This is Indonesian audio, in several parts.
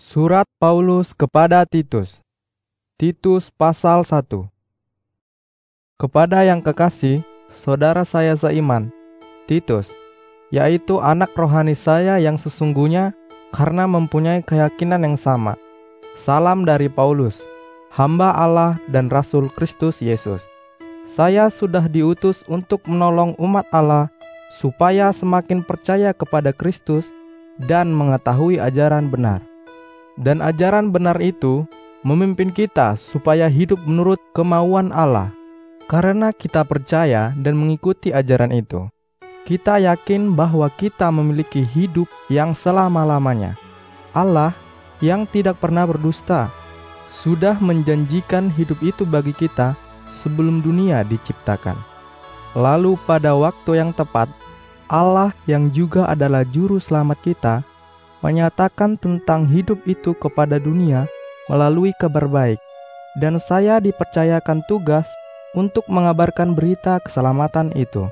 Surat Paulus kepada Titus. Titus pasal 1. Kepada yang kekasih, saudara saya seiman, Titus, yaitu anak rohani saya yang sesungguhnya karena mempunyai keyakinan yang sama. Salam dari Paulus, hamba Allah dan Rasul Kristus Yesus. Saya sudah diutus untuk menolong umat Allah supaya semakin percaya kepada Kristus dan mengetahui ajaran benar. Dan ajaran benar itu memimpin kita supaya hidup menurut kemauan Allah. Karena kita percaya dan mengikuti ajaran itu, kita yakin bahwa kita memiliki hidup yang selama-lamanya. Allah yang tidak pernah berdusta sudah menjanjikan hidup itu bagi kita sebelum dunia diciptakan. Lalu pada waktu yang tepat, Allah yang juga adalah juru selamat kita menyatakan tentang hidup itu kepada dunia melalui kabar baik, dan saya dipercayakan tugas untuk mengabarkan berita keselamatan itu.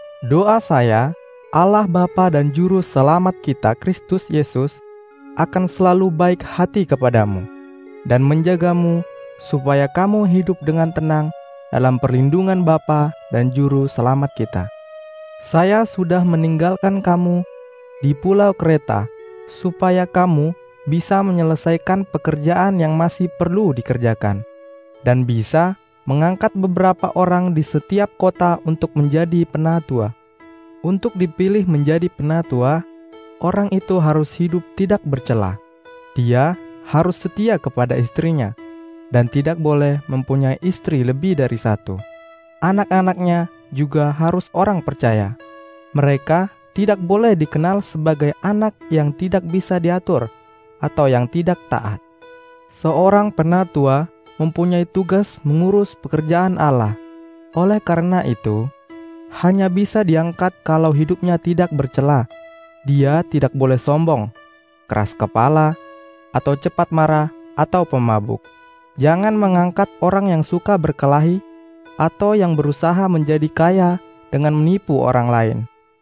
Doa saya, Allah Bapa dan Juru Selamat kita Kristus Yesus akan selalu baik hati kepadamu dan menjagamu supaya kamu hidup dengan tenang dalam perlindungan Bapa dan Juru Selamat kita. Saya sudah meninggalkan kamu di pulau Kreta supaya kamu bisa menyelesaikan pekerjaan yang masih perlu dikerjakan dan bisa mengangkat beberapa orang di setiap kota untuk menjadi penatua. Untuk dipilih menjadi penatua, orang itu harus hidup tidak bercela. Dia harus setia kepada istrinya dan tidak boleh mempunyai istri lebih dari satu. Anak-anaknya juga harus orang percaya. Mereka tidak boleh dikenal sebagai anak yang tidak bisa diatur atau yang tidak taat. Seorang penatua mempunyai tugas mengurus pekerjaan Allah. Oleh karena itu, hanya bisa diangkat kalau hidupnya tidak bercela. Dia tidak boleh sombong, keras kepala, atau cepat marah, atau pemabuk. Jangan mengangkat orang yang suka berkelahi atau yang berusaha menjadi kaya dengan menipu orang lain.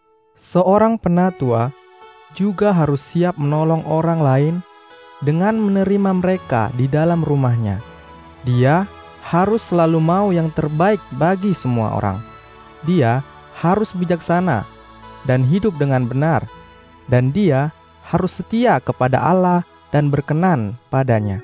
Seorang penatua juga harus siap menolong orang lain dengan menerima mereka di dalam rumahnya. Dia harus selalu mau yang terbaik bagi semua orang. Dia harus bijaksana dan hidup dengan benar, dan dia harus setia kepada Allah dan berkenan padanya.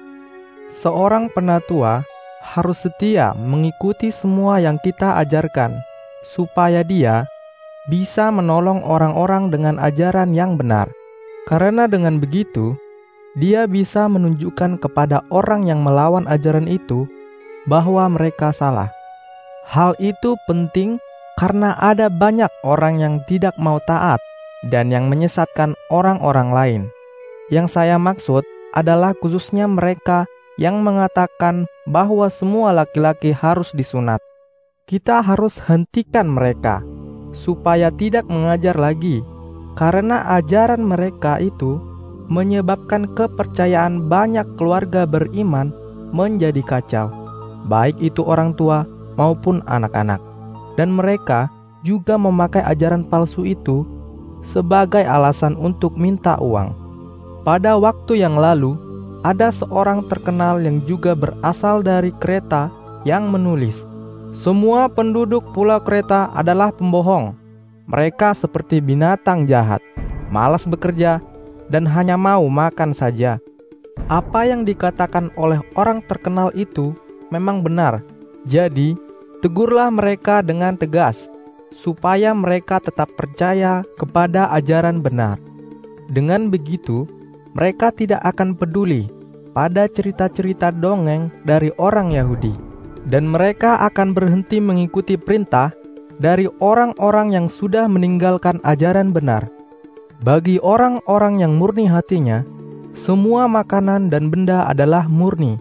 Seorang penatua harus setia mengikuti semua yang kita ajarkan, supaya dia bisa menolong orang-orang dengan ajaran yang benar. Karena dengan begitu, dia bisa menunjukkan kepada orang yang melawan ajaran itu bahwa mereka salah. Hal itu penting karena ada banyak orang yang tidak mau taat dan yang menyesatkan orang-orang lain. Yang saya maksud adalah khususnya mereka yang mengatakan bahwa semua laki-laki harus disunat. Kita harus hentikan mereka supaya tidak mengajar lagi, karena ajaran mereka itu menyebabkan kepercayaan banyak keluarga beriman menjadi kacau, baik itu orang tua maupun anak-anak. Dan mereka juga memakai ajaran palsu itu sebagai alasan untuk minta uang. Pada waktu yang lalu, ada seorang terkenal yang juga berasal dari Kreta yang menulis, "Semua penduduk pulau Kreta adalah pembohong. Mereka seperti binatang jahat, malas bekerja, dan hanya mau makan saja." Apa yang dikatakan oleh orang terkenal itu memang benar. Jadi, tegurlah mereka dengan tegas, supaya mereka tetap percaya kepada ajaran benar. Dengan begitu, mereka tidak akan peduli pada cerita-cerita dongeng dari orang Yahudi, dan mereka akan berhenti mengikuti perintah dari orang-orang yang sudah meninggalkan ajaran benar. Bagi orang-orang yang murni hatinya, semua makanan dan benda adalah murni.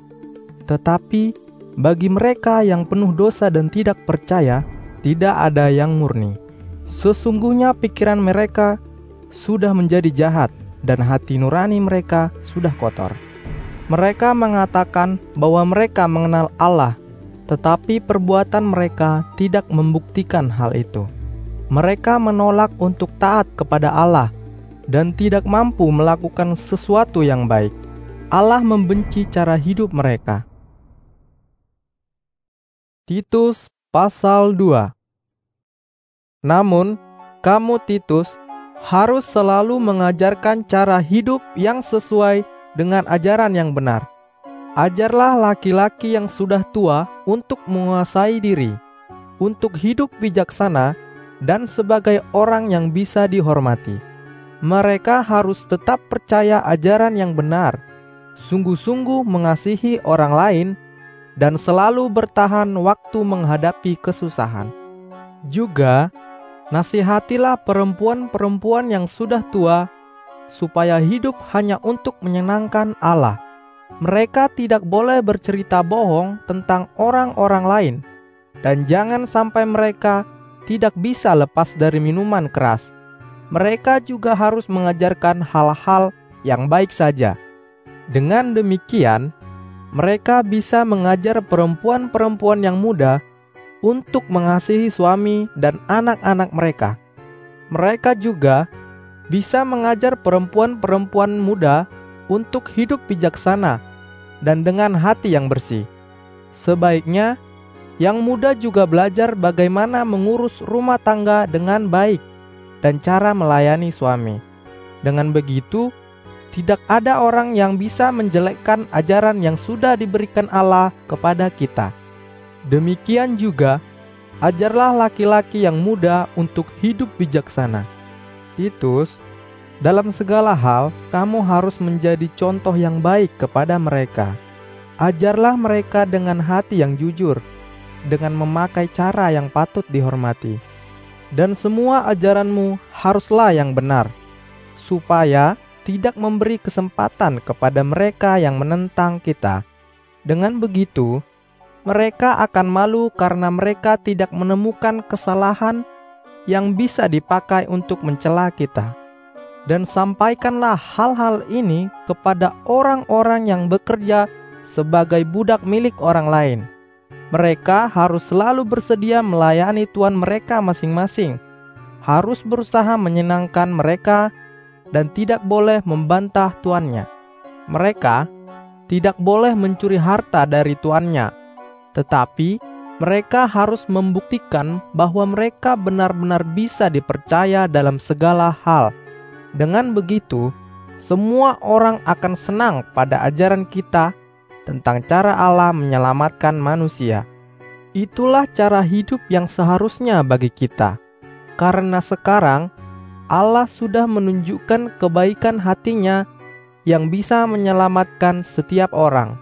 Tetapi bagi mereka yang penuh dosa dan tidak percaya, tidak ada yang murni. Sesungguhnya pikiran mereka sudah menjadi jahat dan hati nurani mereka sudah kotor. Mereka mengatakan bahwa mereka mengenal Allah, tetapi perbuatan mereka tidak membuktikan hal itu. Mereka menolak untuk taat kepada Allah dan tidak mampu melakukan sesuatu yang baik. Allah membenci cara hidup mereka. Titus pasal 2. Namun, kamu Titus harus selalu mengajarkan cara hidup yang sesuai dengan ajaran yang benar. Ajarlah laki-laki yang sudah tua untuk menguasai diri, untuk hidup bijaksana dan sebagai orang yang bisa dihormati. Mereka harus tetap percaya ajaran yang benar, sungguh-sungguh mengasihi orang lain, dan selalu bertahan waktu menghadapi kesusahan. Juga, nasihatilah perempuan-perempuan yang sudah tua, supaya hidup hanya untuk menyenangkan Allah. Mereka tidak boleh bercerita bohong tentang orang-orang lain, dan jangan sampai mereka tidak bisa lepas dari minuman keras. Mereka juga harus mengajarkan hal-hal yang baik saja. Dengan demikian, mereka bisa mengajar perempuan-perempuan yang muda untuk mengasihi suami dan anak-anak mereka. Mereka juga bisa mengajar perempuan-perempuan muda untuk hidup bijaksana dan dengan hati yang bersih. Sebaiknya, yang muda juga belajar bagaimana mengurus rumah tangga dengan baik dan cara melayani suami. Dengan begitu, tidak ada orang yang bisa menjelekkan ajaran yang sudah diberikan Allah kepada kita. Demikian juga, ajarlah laki-laki yang muda untuk hidup bijaksana. Titus, dalam segala hal, kamu harus menjadi contoh yang baik kepada mereka. Ajarlah mereka dengan hati yang jujur, dengan memakai cara yang patut dihormati. Dan semua ajaranmu haruslah yang benar, supaya tidak memberi kesempatan kepada mereka yang menentang kita. Dengan begitu, mereka akan malu karena mereka tidak menemukan kesalahan yang bisa dipakai untuk mencela kita. Dan sampaikanlah hal-hal ini kepada orang-orang yang bekerja sebagai budak milik orang lain. Mereka harus selalu bersedia melayani tuan mereka masing-masing, harus berusaha menyenangkan mereka, dan tidak boleh membantah tuannya. Mereka tidak boleh mencuri harta dari tuannya, tetapi mereka harus membuktikan bahwa mereka benar-benar bisa dipercaya dalam segala hal. Dengan begitu, semua orang akan senang pada ajaran kita tentang cara Allah menyelamatkan manusia. Itulah cara hidup yang seharusnya bagi kita. Karena sekarang Allah sudah menunjukkan kebaikan hatinya yang bisa menyelamatkan setiap orang.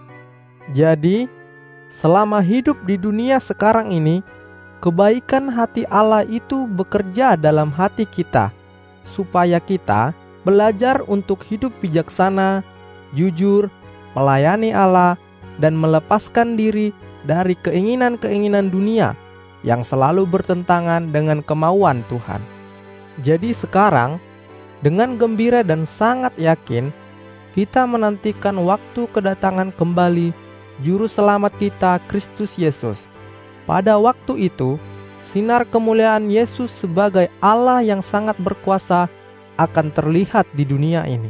Jadi, selama hidup di dunia sekarang ini, kebaikan hati Allah itu bekerja dalam hati kita, supaya kita belajar untuk hidup bijaksana, jujur, melayani Allah, dan melepaskan diri dari keinginan-keinginan dunia yang selalu bertentangan dengan kemauan Tuhan. Jadi sekarang, dengan gembira dan sangat yakin, kita menantikan waktu kedatangan kembali Juru Selamat kita, Kristus Yesus. Pada waktu itu, sinar kemuliaan Yesus sebagai Allah yang sangat berkuasa akan terlihat di dunia ini.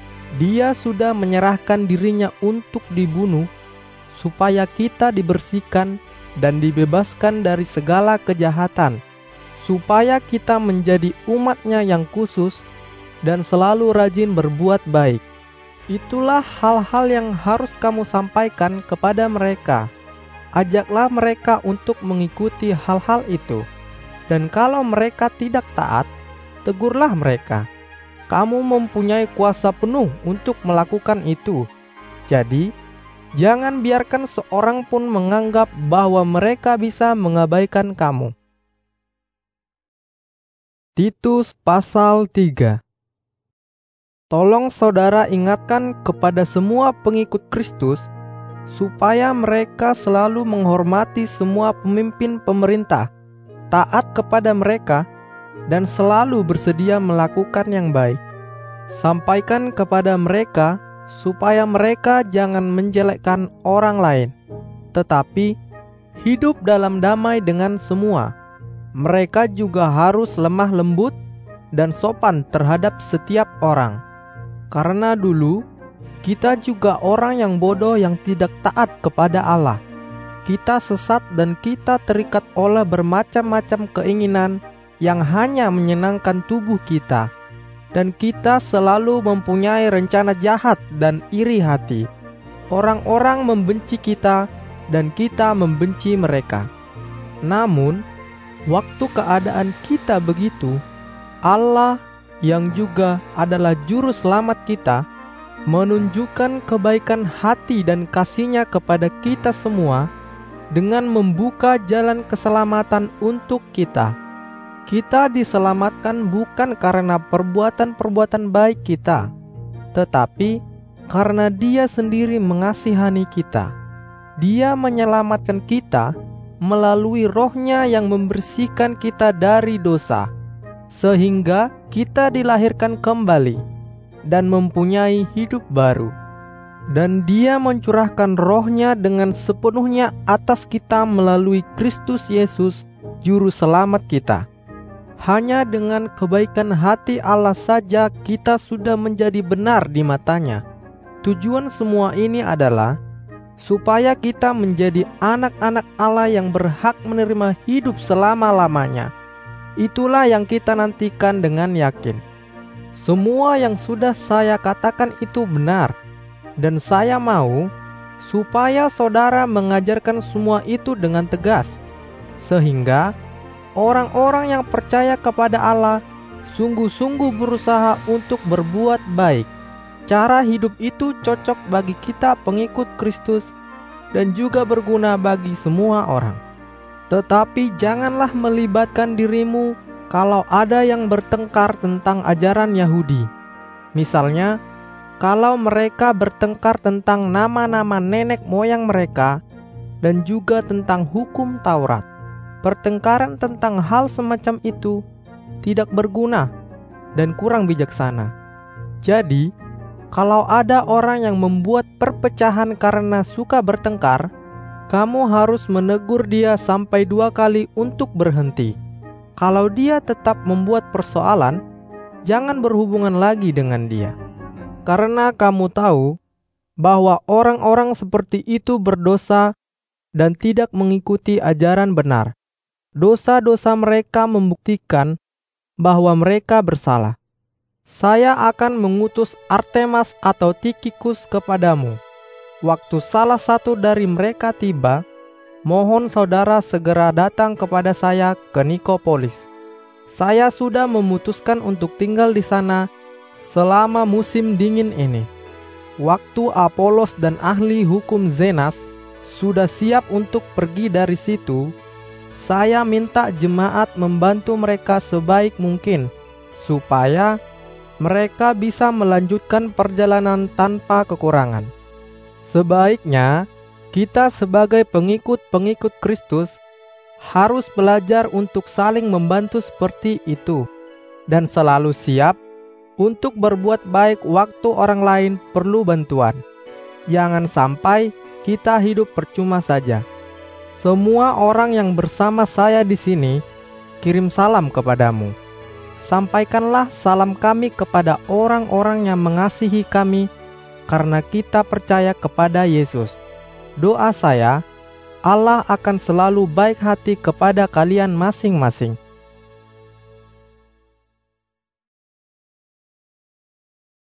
Dia sudah menyerahkan dirinya untuk dibunuh, supaya kita dibersihkan dan dibebaskan dari segala kejahatan, supaya kita menjadi umat-Nya yang khusus dan selalu rajin berbuat baik. Itulah hal-hal yang harus kamu sampaikan kepada mereka. Ajaklah mereka untuk mengikuti hal-hal itu. Dan kalau mereka tidak taat, tegurlah mereka. Kamu mempunyai kuasa penuh untuk melakukan itu. Jadi, jangan biarkan seorang pun menganggap bahwa mereka bisa mengabaikan kamu. Titus pasal 3. Tolong saudara ingatkan kepada semua pengikut Kristus, supaya mereka selalu menghormati semua pemimpin pemerintah, taat kepada mereka, dan selalu bersedia melakukan yang baik. Sampaikan kepada mereka supaya mereka jangan menjelekkan orang lain, tetapi hidup dalam damai dengan semua. Mereka juga harus lemah lembut dan sopan terhadap setiap orang. Karena dulu Kita juga orang yang bodoh yang tidak taat kepada Allah. Kita sesat dan kita terikat oleh bermacam-macam keinginan yang hanya menyenangkan tubuh kita. Dan kita selalu mempunyai rencana jahat dan iri hati. Orang-orang membenci kita dan kita membenci mereka. Namun, waktu keadaan kita begitu, Allah yang juga adalah juru selamat kita, menunjukkan kebaikan hati dan kasih-Nya kepada kita semua dengan membuka jalan keselamatan untuk kita. Kita diselamatkan bukan karena perbuatan-perbuatan baik kita, tetapi karena Dia sendiri mengasihani kita. Dia menyelamatkan kita melalui Roh-Nya yang membersihkan kita dari dosa, sehingga kita dilahirkan kembali dan mempunyai hidup baru. Dan Dia mencurahkan Roh-Nya dengan sepenuhnya atas kita melalui Kristus Yesus, Juru Selamat kita. Hanya dengan kebaikan hati Allah saja kita sudah menjadi benar di mata-Nya. Tujuan semua ini adalah supaya kita menjadi anak-anak Allah yang berhak menerima hidup selama-lamanya. Itulah yang kita nantikan dengan yakin. Semua yang sudah saya katakan itu benar, dan saya mau supaya saudara mengajarkan semua itu dengan tegas, sehingga orang-orang yang percaya kepada Allah sungguh-sungguh berusaha untuk berbuat baik. Cara hidup itu cocok bagi kita pengikut Kristus dan juga berguna bagi semua orang. Tetapi janganlah melibatkan dirimu kalau ada yang bertengkar tentang ajaran Yahudi. Misalnya, kalau mereka bertengkar tentang nama-nama nenek moyang mereka dan juga tentang hukum Taurat. Pertengkaran tentang hal semacam itu tidak berguna dan kurang bijaksana. Jadi, kalau ada orang yang membuat perpecahan karena suka bertengkar, kamu harus menegur dia sampai 2 kali untuk berhenti. Kalau dia tetap membuat persoalan, jangan berhubungan lagi dengan dia. Karena kamu tahu bahwa orang-orang seperti itu berdosa dan tidak mengikuti ajaran benar. Dosa-dosa mereka membuktikan bahwa mereka bersalah. Saya akan mengutus Artemas atau Tikhikus kepadamu. Waktu salah satu dari mereka tiba, mohon saudara segera datang kepada saya ke Nikopolis. Saya sudah memutuskan untuk tinggal di sana selama musim dingin ini. Waktu Apolos dan ahli hukum Zenas sudah siap untuk pergi dari situ, saya minta jemaat membantu mereka sebaik mungkin, supaya mereka bisa melanjutkan perjalanan tanpa kekurangan. Sebaiknya, kita sebagai pengikut-pengikut Kristus harus belajar untuk saling membantu seperti itu, dan selalu siap untuk berbuat baik waktu orang lain perlu bantuan. Jangan sampai kita hidup percuma saja. Semua orang yang bersama saya di sini kirim salam kepadamu. Sampaikanlah salam kami kepada orang-orang yang mengasihi kami karena kita percaya kepada Yesus. Doa saya, Allah akan selalu baik hati kepada kalian masing-masing.